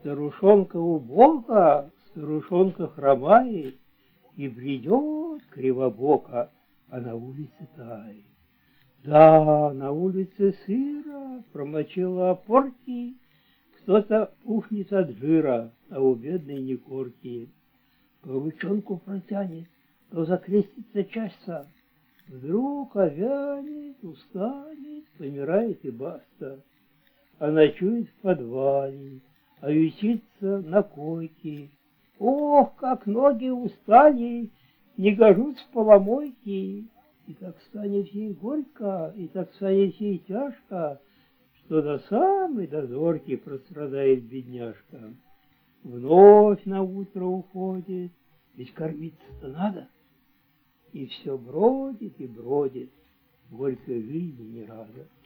Старушонка убога, старушонка хромает, и бредет кривобоко, а на улице тает. Да, на улице сыро, промочила опорки, кто-то пухнет от жира, а у бедной не корки. Ручонку протянет, то закрестится часа, вдруг овянет, устанет, помирает и баста. А ночует в подвале, а ютится на койке. Ох, как ноги устали, не гожусь в поломойке. И так станет ей горько, и так станет ей тяжко, что до самой дозорки прострадает бедняжка. Вновь на утро уходит, ведь кормиться-то надо. И все бродит и бродит, горькой жизни не рада.